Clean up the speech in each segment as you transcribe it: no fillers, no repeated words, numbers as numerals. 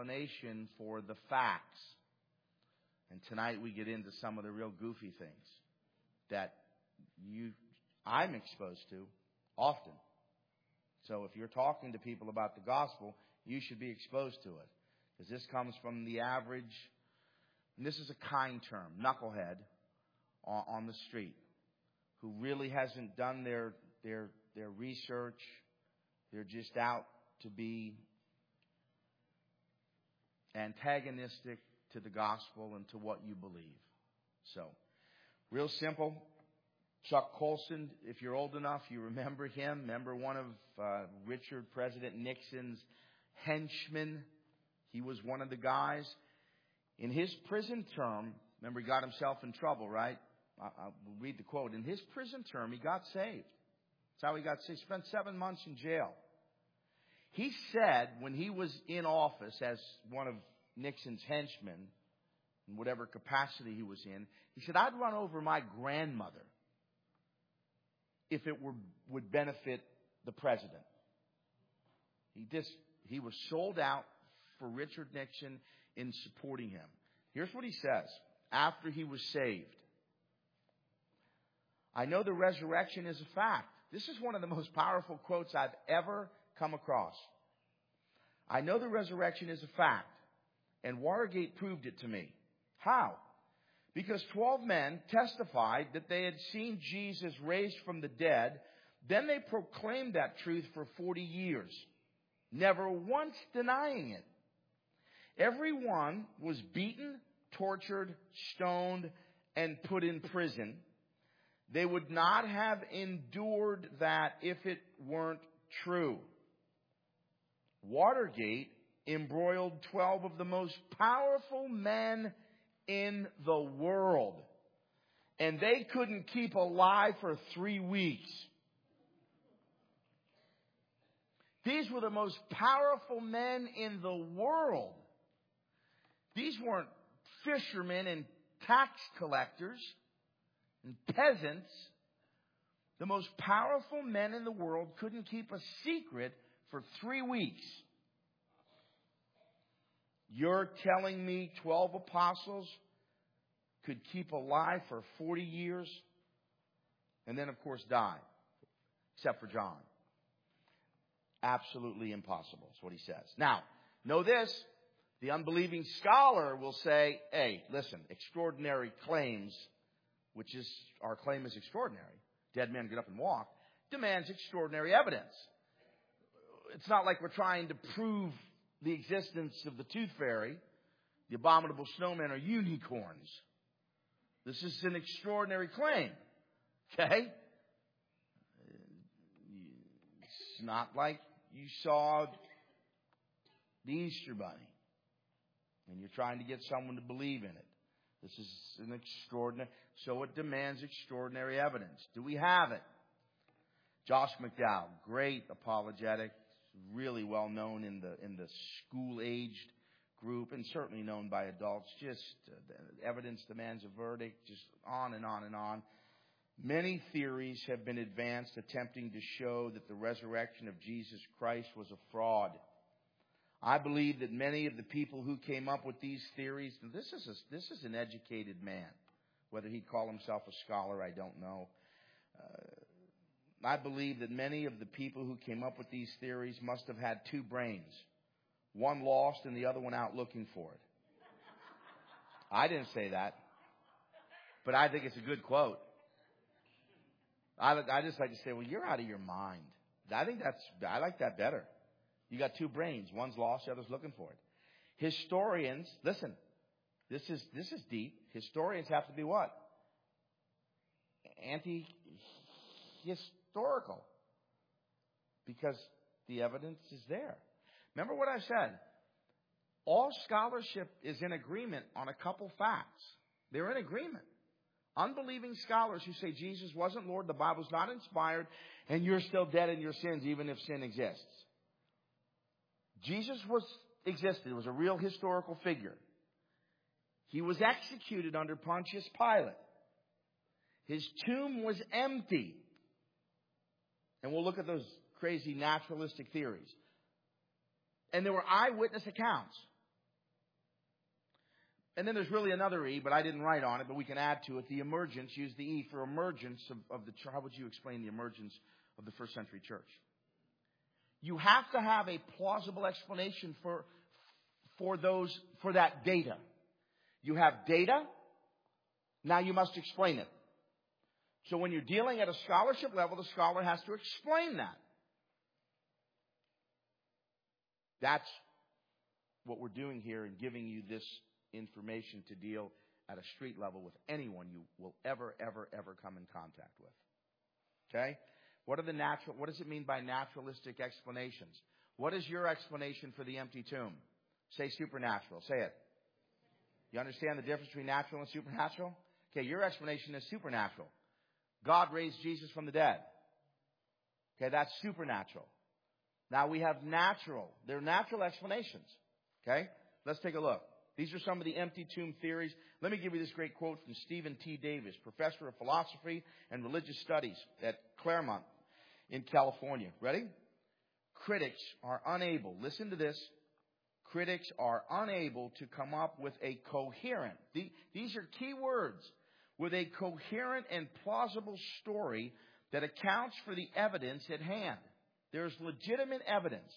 explanation for the facts. And tonight we get into some of the real goofy things that I'm exposed to often. So if you're talking to people about the gospel, you should be exposed to it. Because this comes from the average, and this is a kind term, knucklehead on the street, who really hasn't done their research. They're just out to be antagonistic to the gospel and to what you believe. So, real simple. Chuck Colson, if you're old enough, you remember him. Remember one of President Nixon's henchmen? He was one of the guys. In his prison term, remember he got himself in trouble, right? I'll read the quote. In his prison term, he got saved. That's how he got saved. He spent 7 months in jail. He said when he was in office as one of Nixon's henchmen, in whatever capacity he was in, he said, I'd run over my grandmother if it would benefit the president. He was sold out for Richard Nixon in supporting him. Here's what he says after he was saved. I know the resurrection is a fact. This is one of the most powerful quotes I've ever come across. I know the resurrection is a fact, and Watergate proved it to me. How? Because 12 men testified that they had seen Jesus raised from the dead. Then they proclaimed that truth for 40 years, never once denying it. Everyone was beaten, tortured, stoned, and put in prison. They would not have endured that if it weren't true. Watergate embroiled 12 of the most powerful men in the world. And they couldn't keep alive for 3 weeks. These were the most powerful men in the world. These weren't fishermen and tax collectors and peasants. The most powerful men in the world couldn't keep a secret for 3 weeks. You're telling me 12 apostles could keep alive for 40 years and then, of course, die, except for John. Absolutely impossible is what he says. Now, know this. The unbelieving scholar will say, hey, listen, extraordinary claims, which is our claim is extraordinary. Dead men get up and walk, demands extraordinary evidence. It's not like we're trying to prove the existence of the tooth fairy, the abominable snowmen, or unicorns. This is an extraordinary claim. Okay? It's not like you saw the Easter Bunny and you're trying to get someone to believe in it. This is an extraordinary, so it demands extraordinary evidence. Do we have it? Josh McDowell, great apologetic, really well known in the school-aged group and certainly known by adults. Just evidence demands a verdict, just on and on and on. Many theories have been advanced attempting to show that the resurrection of Jesus Christ was a fraud. I believe that many of the people who came up with these theories, and this is an educated man. Whether he'd call himself a scholar, I don't know. I believe that many of the people who came up with these theories must have had two brains. One lost and the other one out looking for it. I didn't say that. But I think it's a good quote. I just like to say, well, you're out of your mind. I like that better. You got two brains. One's lost, the other's looking for it. Historians, listen, this is deep. Historians have to be what? Anti-historical. Because the evidence is there. Remember what I said. All scholarship is in agreement on a couple facts. They're in agreement. Unbelieving scholars who say Jesus wasn't Lord, the Bible's not inspired, and you're still dead in your sins even if sin exists. Jesus existed. He was a real historical figure. He was executed under Pontius Pilate. His tomb was empty. And we'll look at those crazy naturalistic theories. And there were eyewitness accounts. And then there's really another E, but I didn't write on it, but we can add to it the emergence. Use the E for emergence of the church. How would you explain the emergence of the first century church? You have to have a plausible explanation for that data. You have data. Now you must explain it. So when you're dealing at a scholarship level, the scholar has to explain that. That's what we're doing here in giving you this information to deal at a street level with anyone you will ever come in contact with. Okay? What does it mean by naturalistic explanations? What is your explanation for the empty tomb? Say supernatural. Say it. You understand the difference between natural and supernatural? Okay, your explanation is supernatural. God raised Jesus from the dead. Okay, that's supernatural. Now we have natural. They're natural explanations. Okay? Let's take a look. These are some of the empty tomb theories. Let me give you this great quote from Stephen T. Davis, professor of philosophy and religious studies at Claremont in California. Ready? Critics are unable, listen to this, critics are unable to come up with a coherent, these are key words, with a coherent and plausible story that accounts for the evidence at hand. There's legitimate evidence.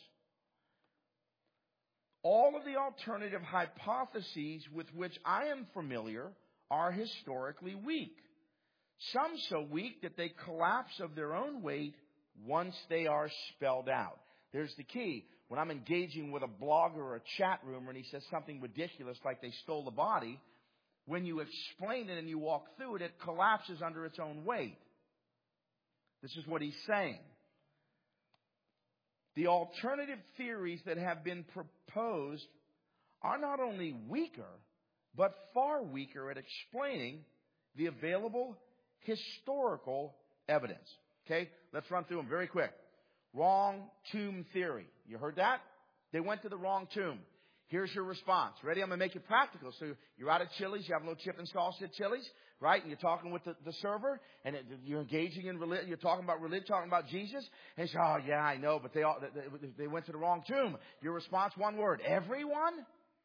All of the alternative hypotheses with which I am familiar are historically weak. Some so weak that they collapse of their own weight once they are spelled out. There's the key. When I'm engaging with a blogger or a chat roomer and he says something ridiculous like they stole the body, when you explain it and you walk through it, it collapses under its own weight. This is what he's saying. The alternative theories that have been proposed are not only weaker, but far weaker at explaining the available historical evidence. Okay, let's run through them very quick. Wrong tomb theory. You heard that? They went to the wrong tomb. Here's your response. Ready? I'm going to make it practical. So you're out at Chili's. You have a little chip and salsa at Chili's, right? And you're talking with the server, and you're engaging in religion. You're talking about religion, talking about Jesus. And you say, oh, yeah, I know, but they went to the wrong tomb. Your response, one word. Everyone?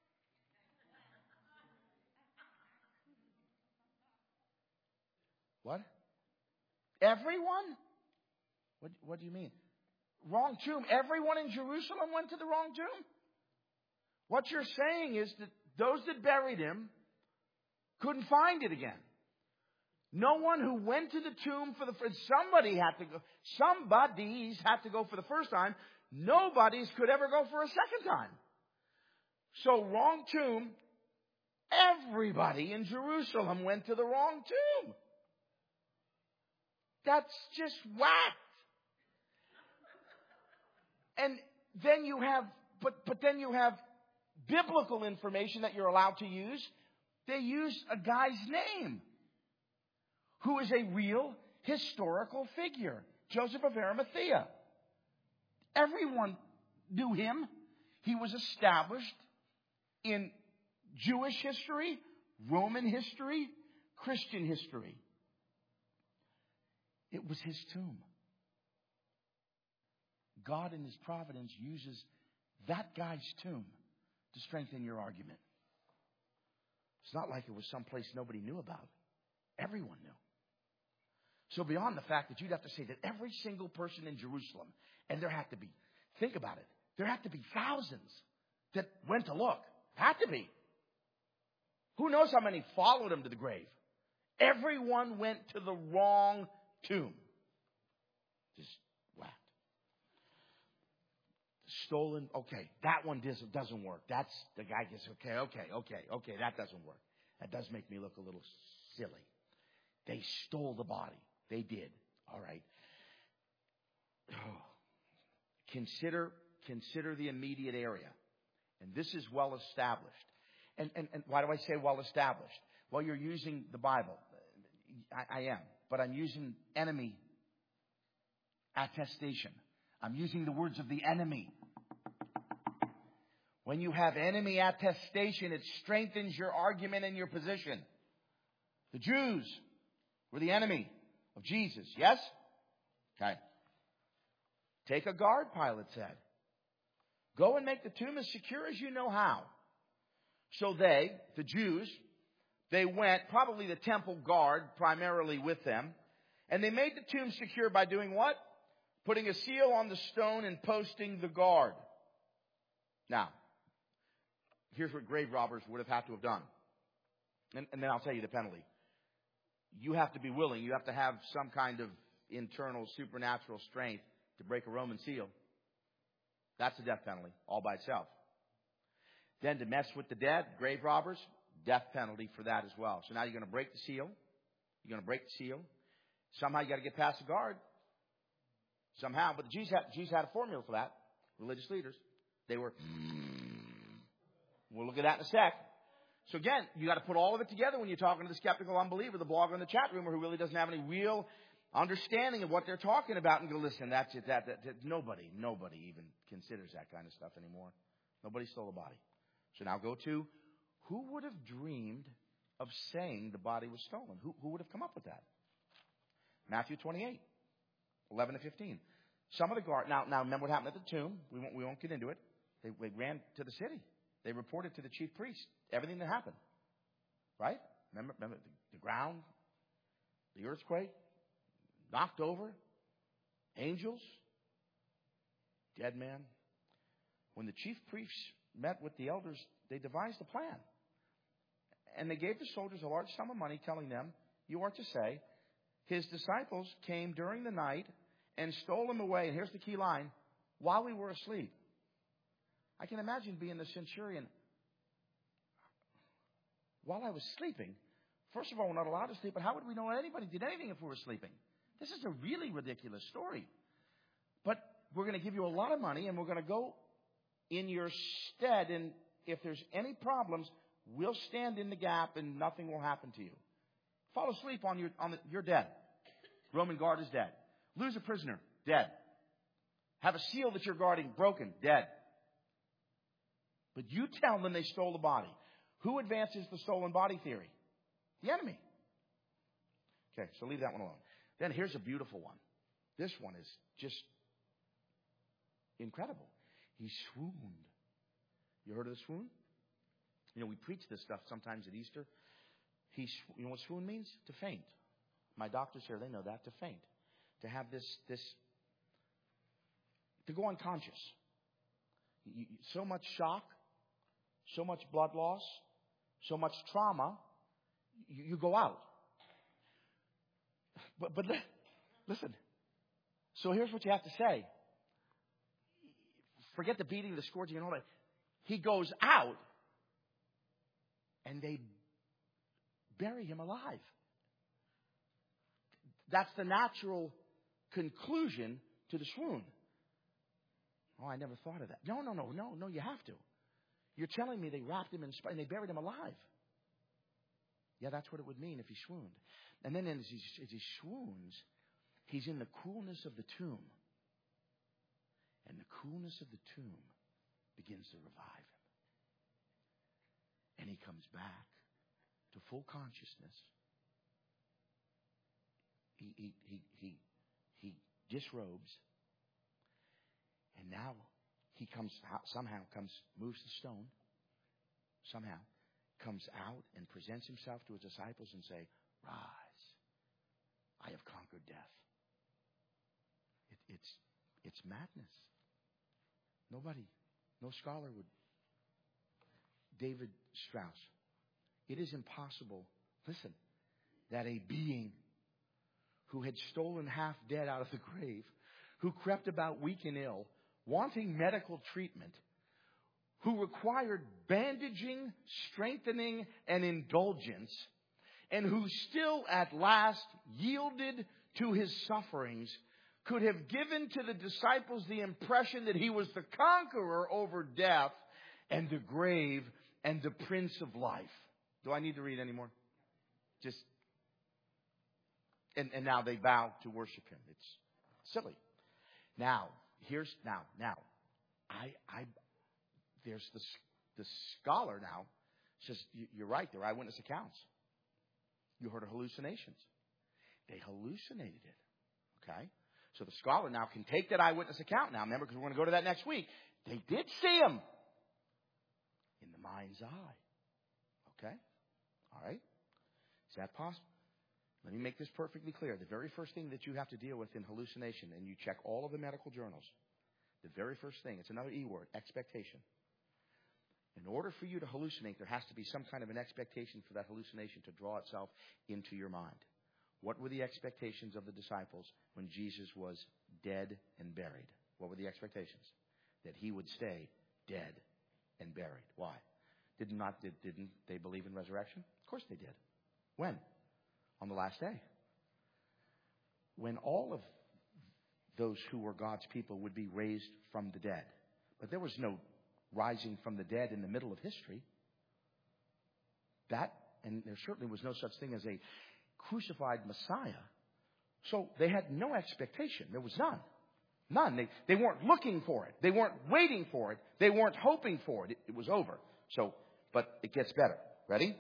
What? Everyone? What do you mean? Wrong tomb. Everyone in Jerusalem went to the wrong tomb? What you're saying is that those that buried him couldn't find it again. No one who went to the tomb for the first, somebodies had to go for the first time. Nobodies could ever go for a second time. So wrong tomb. Everybody in Jerusalem went to the wrong tomb. That's just whacked. And then you have, but then you have biblical information that you're allowed to use. They use a guy's name who is a real historical figure, Joseph of Arimathea. Everyone knew him. He was established in Jewish history, Roman history, Christian history. It was his tomb. God in his providence uses that guy's tomb to strengthen your argument. It's not like it was someplace nobody knew about. Everyone knew. So beyond the fact that you'd have to say that every single person in Jerusalem, and there had to be, think about it, there had to be thousands that went to look. Had to be. Who knows how many followed him to the grave? Everyone went to the wrong tomb. Just whacked. Stolen. Okay, that one doesn't work. That's the guy gets okay. That doesn't work. That does make me look a little silly. They stole the body. They did. All right. Consider the immediate area, and this is well established. And why do I say well established? Well, you're using the Bible. I am, but I'm using enemy attestation. I'm using the words of the enemy. When you have enemy attestation, it strengthens your argument and your position. The Jews were the enemy of Jesus. Yes? Okay. Take a guard, Pilate said. Go and make the tomb as secure as you know how. So they, the Jews, they went, probably the temple guard primarily with them, and they made the tomb secure by doing what? Putting a seal on the stone and posting the guard. Now, here's what grave robbers would have had to have done. And then I'll tell you the penalty. You have to be willing. You have to have some kind of internal supernatural strength to break a Roman seal. That's a death penalty all by itself. Then to mess with the dead, grave robbers, death penalty for that as well. So now you're going to break the seal. You're going to break the seal. Somehow you got to get past the guard. Somehow. But the Jews had a formula for that. Religious leaders. They were, we'll look at that in a sec. So again, you got to put all of it together when you're talking to the skeptical unbeliever, the blogger in the chat room, who really doesn't have any real understanding of what they're talking about, and go, listen, that's it. That nobody even considers that kind of stuff anymore. Nobody stole a body. So now go to, who would have dreamed of saying the body was stolen? Who would have come up with that? Matthew 28, 11 to 15. Some of the guard. Now remember what happened at the tomb. We won't get into it. They ran to the city. They reported to the chief priest everything that happened. Right? Remember the ground, the earthquake, knocked over, angels, dead man. When the chief priests met with the elders, they devised a plan. And they gave the soldiers a large sum of money, telling them, you are to say, his disciples came during the night and stole him away. And here's the key line, while we were asleep. I can imagine being the centurion. While I was sleeping, first of all, we're not allowed to sleep, but how would we know anybody did anything if we were sleeping? This is a really ridiculous story. But we're going to give you a lot of money, and we're going to go in your stead, and if there's any problems, we'll stand in the gap, and nothing will happen to you. Fall asleep you're dead. Roman guard is dead. Lose a prisoner, dead. Have a seal that you're guarding, broken, dead. But you tell them they stole the body. Who advances the stolen body theory? The enemy. Okay, so leave that one alone. Then here's a beautiful one. This one is just incredible. He swooned. You heard of the swoon? You know, we preach this stuff sometimes at Easter. You know what swoon means? To faint. My doctors here, they know that, to faint. To have this to go unconscious. So much shock, so much blood loss, so much trauma, you go out. But listen. So here's what you have to say. Forget the beating, the scourging, and all that. He goes out, and they bury him alive. That's the natural conclusion to the swoon. Oh, I never thought of that. No, you have to. You're telling me they wrapped him in and they buried him alive. Yeah, that's what it would mean if he swooned. And then as he swoons, he's in the coolness of the tomb. And the coolness of the tomb begins to revive him. And he comes back to full consciousness. He disrobes. And now he moves the stone, somehow comes out and presents himself to his disciples and say, rise, I have conquered death. It's madness. No scholar would. David Strauss. It is impossible, listen, that a being who had stolen half dead out of the grave, who crept about weak and ill, wanting medical treatment, who required bandaging, strengthening, and indulgence, and who still at last yielded to his sufferings, could have given to the disciples the impression that he was the conqueror over death and the grave and the Prince of Life. Do I need to read any more? And now they bow to worship him. It's silly. Now, there's the scholar now says, you're right, they're eyewitness accounts. You heard of hallucinations. They hallucinated it. Okay? So the scholar now can take that eyewitness account now. Remember, because we're going to go to that next week. They did see him in the mind's eye. Okay? All right? Is that possible? Let me make this perfectly clear. The very first thing that you have to deal with in hallucination, and you check all of the medical journals, the very first thing, it's another E word, expectation. In order for you to hallucinate, there has to be some kind of an expectation for that hallucination to draw itself into your mind. What were the expectations of the disciples when Jesus was dead and buried? What were the expectations? That he would stay dead and buried. Why? Didn't they believe in resurrection? Of course they did. When? On the last day. When all of those who were God's people would be raised from the dead. But there was no rising from the dead in the middle of history. And there certainly was no such thing as a crucified Messiah. So they had no expectation. There was none. None. They weren't looking for it. They weren't waiting for it. They weren't hoping for it. It was over. But it gets better. Ready?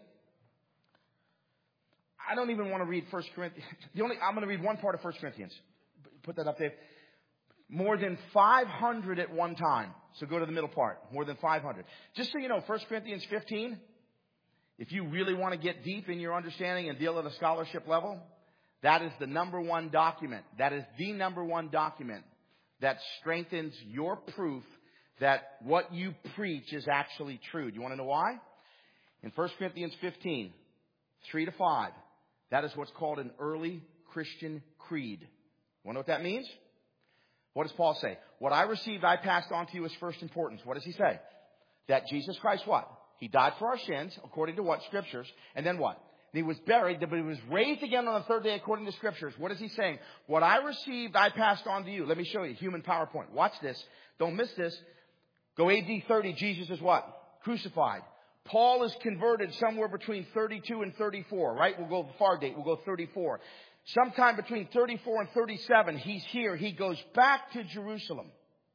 I don't even want to read 1 Corinthians. I'm going to read one part of 1 Corinthians. Put that up there. More than 500 at one time. So go to the middle part. More than 500. Just so you know, 1 Corinthians 15, if you really want to get deep in your understanding and deal at a scholarship level, that is the number one document. That is the number one document that strengthens your proof that what you preach is actually true. Do you want to know why? In 1 Corinthians 15, 3-5, that is what's called an early Christian creed. Want to know what that means? What does Paul say? What I received, I passed on to you as first importance. What does he say? That Jesus Christ, what? He died for our sins, according to what? Scriptures. And then what? He was buried, but he was raised again on the third day, according to Scriptures. What is he saying? What I received, I passed on to you. Let me show you. Human PowerPoint. Watch this. Don't miss this. Go AD 30. Jesus is what? Crucified. Paul is converted somewhere between 32 and 34, right? We'll go far date. We'll go 34. Sometime between 34 and 37, he's here. He goes back to Jerusalem.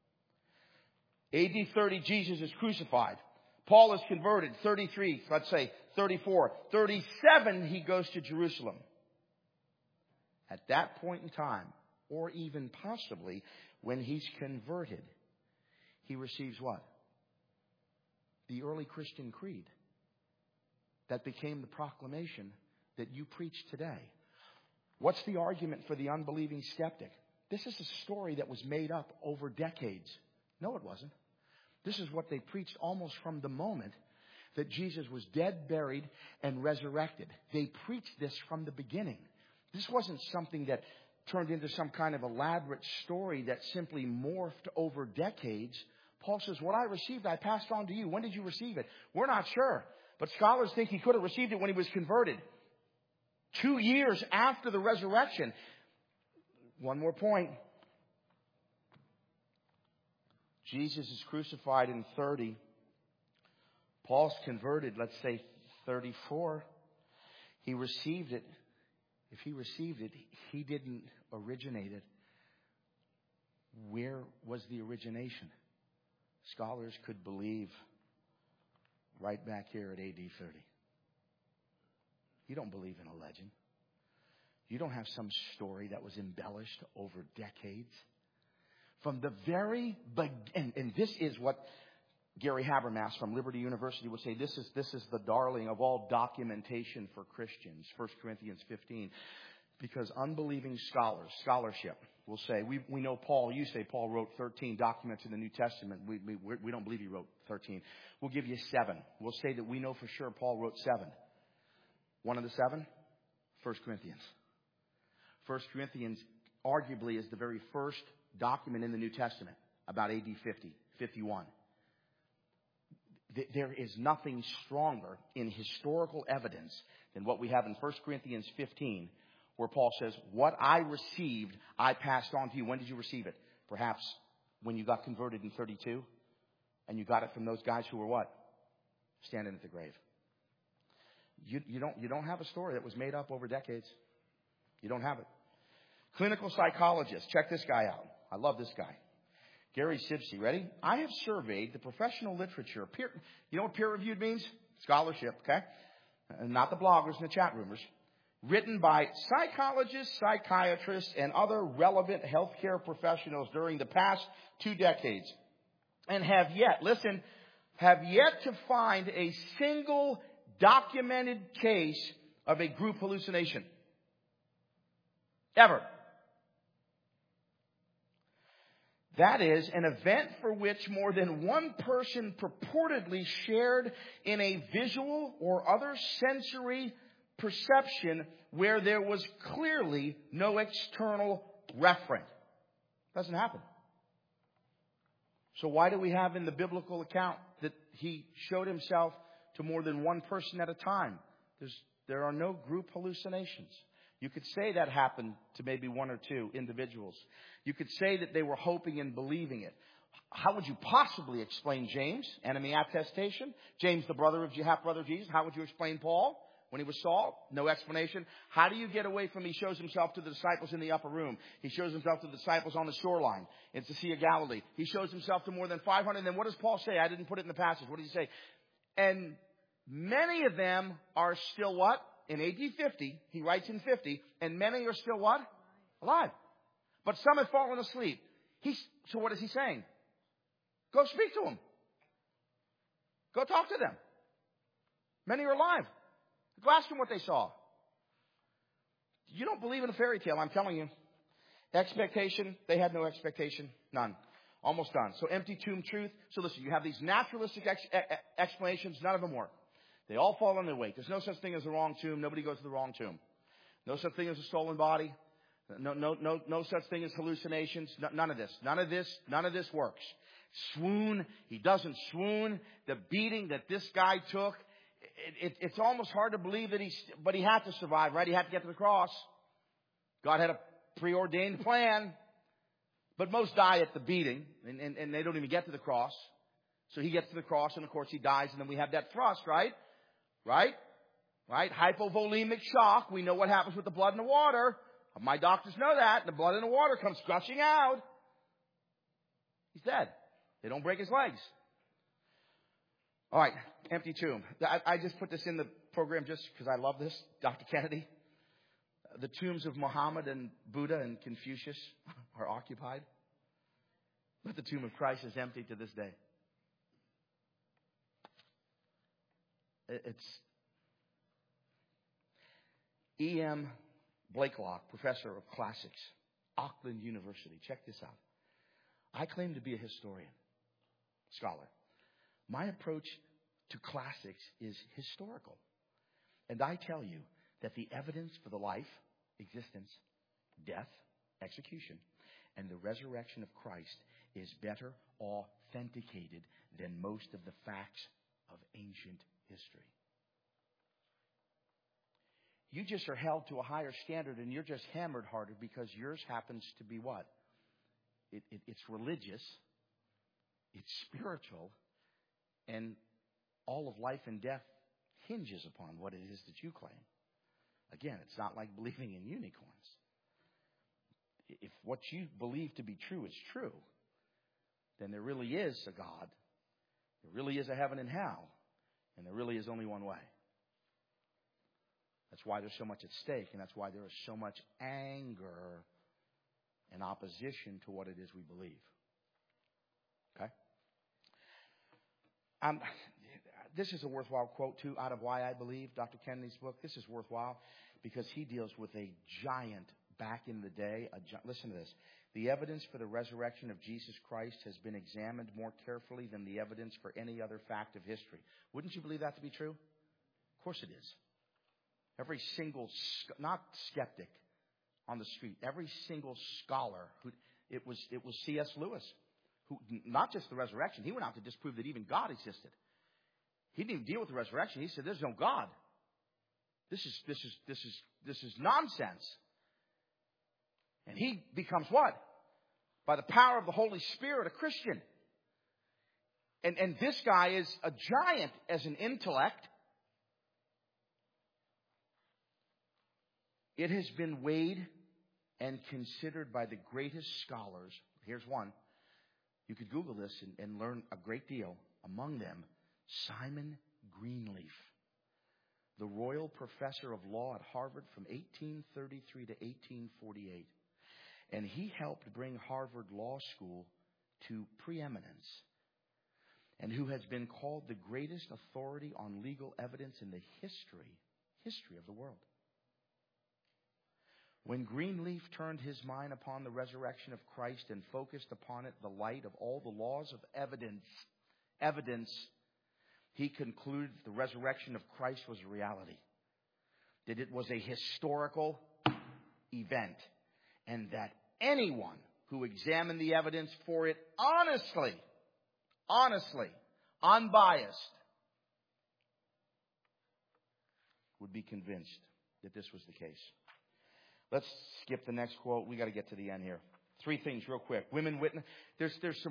AD 30, Jesus is crucified. Paul is converted. 33, let's say 34. 37, he goes to Jerusalem. At that point in time, or even possibly when he's converted, he receives what? The early Christian creed that became the proclamation that you preach today. What's the argument for the unbelieving skeptic? This is a story that was made up over decades. No, it wasn't. This is what they preached almost from the moment that Jesus was dead, buried, and resurrected. They preached this from the beginning. This wasn't something that turned into some kind of elaborate story that simply morphed over decades. Paul says, what I received, I passed on to you. When did you receive it? We're not sure. But scholars think he could have received it when he was converted. 2 years after the resurrection. One more point. Jesus is crucified in 30. Paul's converted, let's say 34. He received it. If he received it, he didn't originate it. Where was the origination? Scholars could believe right back here at AD 30. You don't believe in a legend. You don't have some story that was embellished over decades. From the very beginning, and this is what Gary Habermas from Liberty University would say, this is the darling of all documentation for Christians, 1 Corinthians 15. Because unbelieving scholarship will say, we know Paul, you say Paul wrote 13 documents in the New Testament. We don't believe he wrote 13. We'll give you 7. We'll say that we know for sure Paul wrote 7. One of the 7? 1 Corinthians. 1 Corinthians arguably is the very first document in the New Testament about AD 50, 51. There is nothing stronger in historical evidence than what we have in 1 Corinthians 15, where Paul says, what I received, I passed on to you. When did you receive it? Perhaps when you got converted in 32, and you got it from those guys who were what? Standing at the grave. You don't have a story that was made up over decades. You don't have it. Clinical psychologist. Check this guy out. I love this guy. Gary Sibsey. Ready? I have surveyed the professional literature. You know what peer-reviewed means? Scholarship, okay? Not the bloggers and the chat roomers. Written by psychologists, psychiatrists, and other relevant healthcare professionals during the past 2 decades. And have yet to find a single documented case of a group hallucination. Ever. That is, an event for which more than one person purportedly shared in a visual or other sensory perception where there was clearly no external referent. Doesn't happen. So why do we have in the biblical account that he showed himself to more than one person at a time? There are no group hallucinations. You could say that happened to maybe one or two individuals. You could say that they were hoping and believing it. How would you possibly explain James, enemy attestation? James, the brother of half-brother of Jesus. How would you explain Paul when he was Saul? No explanation. How do you get away from he shows himself to the disciples in the upper room? He shows himself to the disciples on the shoreline. It's the Sea of Galilee. He shows himself to more than 500. And then what does Paul say? I didn't put it in the passage. What does he say? And many of them are still what? In AD 50, he writes in 50, and many are still what? Alive. But some have fallen asleep. So what is he saying? Go speak to them. Go talk to them. Many are alive. Go ask them what they saw. You don't believe in a fairy tale, I'm telling you. Expectation, they had no expectation. None. Almost done. So empty tomb truth. So listen, you have these naturalistic explanations. None of them work. They all fall on their weight. There's no such thing as a wrong tomb. Nobody goes to the wrong tomb. No such thing as a stolen body. No such thing as hallucinations. None of this works. Swoon. He doesn't swoon. The beating that this guy took, it's almost hard to believe that but he had to survive, right? He had to get to the cross. God had a preordained plan. But most die at the beating, and they don't even get to the cross. So he gets to the cross, and of course he dies, and then we have that thrust, right? Right? Hypovolemic shock. We know what happens with the blood and the water. My doctors know that. The blood and the water comes gushing out. He's dead. They don't break his legs. All right, empty tomb. I just put this in the program just because I love this. Dr. Kennedy. The tombs of Muhammad and Buddha and Confucius are occupied. But the tomb of Christ is empty to this day. It's E.M. Blakelock, professor of classics, Auckland University. Check this out. I claim to be a historian, scholar. My approach to classics is historical. And I tell you that the evidence for the life, existence, death, execution, and the resurrection of Christ is better authenticated than most of the facts of ancient history. You just are held to a higher standard, and you're just hammered harder because yours happens to be what? It's religious, it's spiritual, and all of life and death hinges upon what it is that you claim. Again, it's not like believing in unicorns. If what you believe to be true is true, then there really is a God, there really is a heaven and hell, and there really is only one way. That's why there's so much at stake, and that's why there is so much anger and opposition to what it is we believe. Okay? This is a worthwhile quote, too, out of Why I Believe, Dr. Kennedy's book. This is worthwhile because he deals with a giant back in the day. Listen to this. The evidence for the resurrection of Jesus Christ has been examined more carefully than the evidence for any other fact of history. Wouldn't you believe that to be true? Of course it is. Every single, not skeptic on the street, every single scholar, it was C.S. Lewis, who, not just the resurrection, he went out to disprove that even God existed. He didn't even deal with the resurrection. He said, there's no God. This is nonsense. And he becomes what? By the power of the Holy Spirit, a Christian. And this guy is a giant as an intellect. It has been weighed and considered by the greatest scholars. Here's one. You could Google this and learn a great deal. Among them, Simon Greenleaf, the Royal Professor of Law at Harvard from 1833 to 1848. And he helped bring Harvard Law School to preeminence. and who has been called the greatest authority on legal evidence in the history of the world. When Greenleaf turned his mind upon the resurrection of Christ and focused upon it the light of all the laws of evidence, he concluded that the resurrection of Christ was a reality, that it was a historical event, and that anyone who examined the evidence for it honestly, unbiased, would be convinced that this was the case. Let's skip the next quote. We got to get to the end here. 3 things real quick. Women witness. There's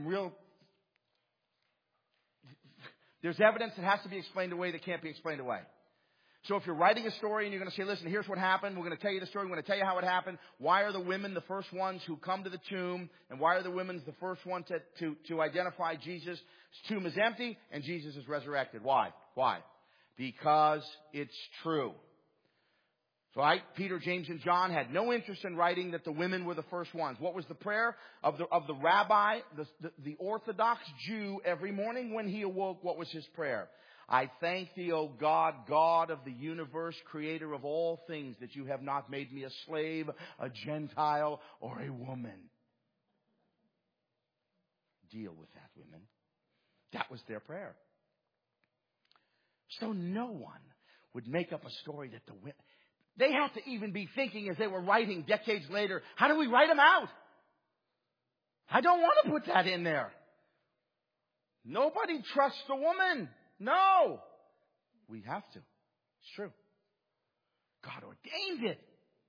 evidence that has to be explained away that can't be explained away. So if you're writing a story and you're going to say, listen, here's what happened. We're going to tell you the story. We're going to tell you how it happened. Why are the women the first ones who come to the tomb? And why are the women the first ones to identify Jesus? His tomb is empty and Jesus is resurrected. Why? Because it's true. Right? Peter, James, and John had no interest in writing that the women were the first ones. What was the prayer of the rabbi, the Orthodox Jew, every morning when he awoke? What was his prayer? I thank thee, O God, God of the universe, creator of all things, that you have not made me a slave, a Gentile, or a woman. Deal with that, women. That was their prayer. So no one would make up a story that the women... They have to even be thinking as they were writing decades later, how do we write them out? I don't want to put that in there. Nobody trusts a woman. No. We have to. It's true. God ordained it.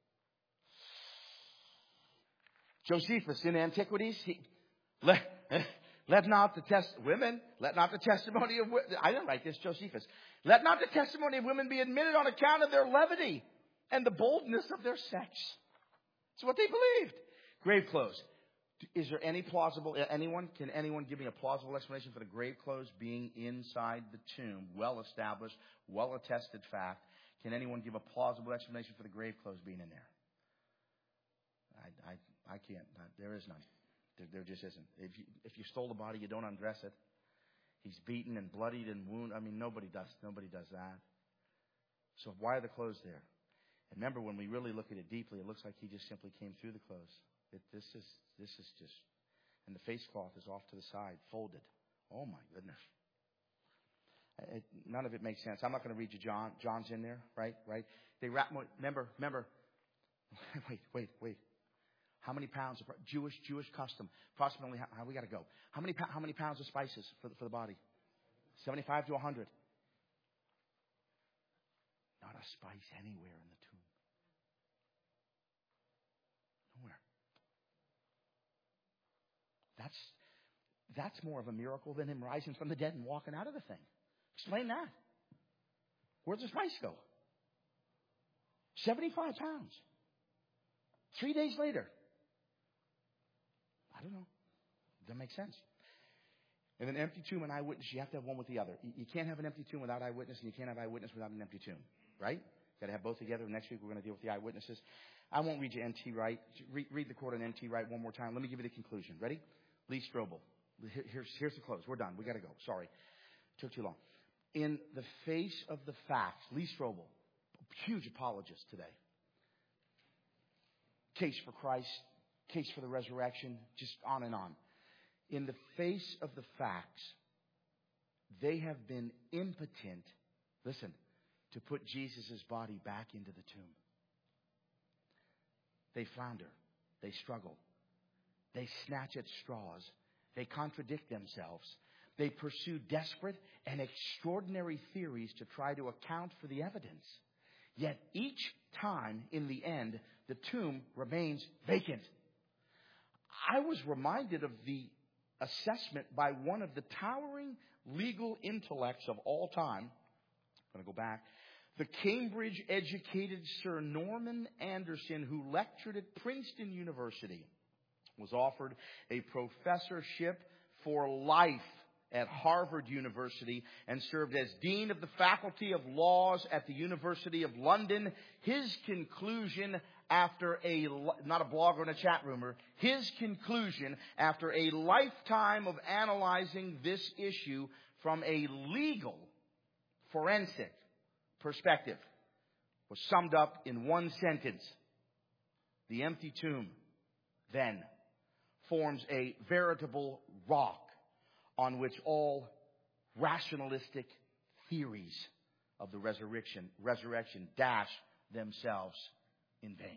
Josephus in Antiquities, let not the testimony of women, I didn't write this, Josephus. Let not the testimony of women be admitted on account of their levity and the boldness of their sex. It's what they believed. Grave clothes. Is there any plausible, can anyone give me a plausible explanation for the grave clothes being inside the tomb? Well established, well attested fact. Can anyone give a plausible explanation for the grave clothes being in there? I can't. There is none. There just isn't. If you stole the body, you don't undress it. He's beaten and bloodied and wounded. I mean, nobody does that. So why are the clothes there? And remember, when we really look at it deeply, it looks like he just simply came through the clothes. This is just, and the face cloth is off to the side, folded. Oh my goodness. None of it makes sense. I'm not going to read you John. John's in there, right? They wrap. Remember. Wait. How many pounds of Jewish custom? Approximately. How we got to go? How many pounds of spices for the body? 75 to 100. Not a spice anywhere in the tomb. Nowhere. That's more of a miracle than him rising from the dead and walking out of the thing. Explain that. Where'd the spice go? 75 pounds. 3 days later. I don't know. Doesn't make sense. In an empty tomb and eyewitness, you have to have one with the other. You can't have an empty tomb without eyewitness, and you can't have eyewitness without an empty tomb. Right? Got to have both together. Next week we're going to deal with the eyewitnesses. I won't read you N.T. Wright. Read the quote on N.T. Wright one more time. Let me give you the conclusion. Ready? Lee Strobel. Here's the close. We're done. We got to go. Sorry. Took too long. In the face of the facts, Lee Strobel, huge apologist today. Case for Christ, case for the resurrection, just on and on. In the face of the facts, they have been impotent, listen, to put Jesus' body back into the tomb. They flounder. They struggle. They snatch at straws. They contradict themselves. They pursue desperate and extraordinary theories to try to account for the evidence. Yet each time, in the end, the tomb remains vacant. I was reminded of the assessment by one of the towering legal intellects of all time. I'm going to go back. The Cambridge-educated Sir Norman Anderson, who lectured at Princeton University, was offered a professorship for life at Harvard University and served as Dean of the Faculty of Laws at the University of London. His conclusion after not a blog or a chat rumor, his conclusion after a lifetime of analyzing this issue from a legal, forensic perspective was summed up in one sentence. The empty tomb then forms a veritable rock on which all rationalistic theories of the resurrection dash themselves in vain.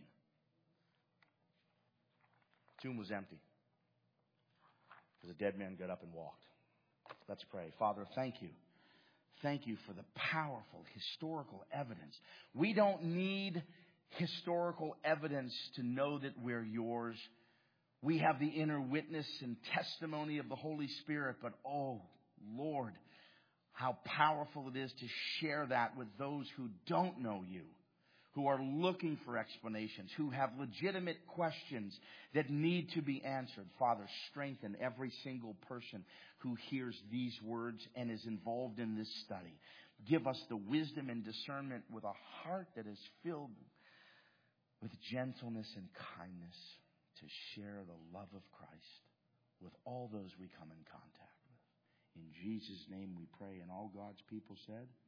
The tomb was empty because the dead man got up and walked. Let's pray. Father, thank you. Thank you for the powerful historical evidence. We don't need historical evidence to know that we're yours. We have the inner witness and testimony of the Holy Spirit, but oh, Lord, how powerful it is to share that with those who don't know you, who are looking for explanations, who have legitimate questions that need to be answered. Father, strengthen every single person who hears these words and is involved in this study. Give us the wisdom and discernment with a heart that is filled with gentleness and kindness to share the love of Christ with all those we come in contact with. In Jesus' name we pray, and all God's people said,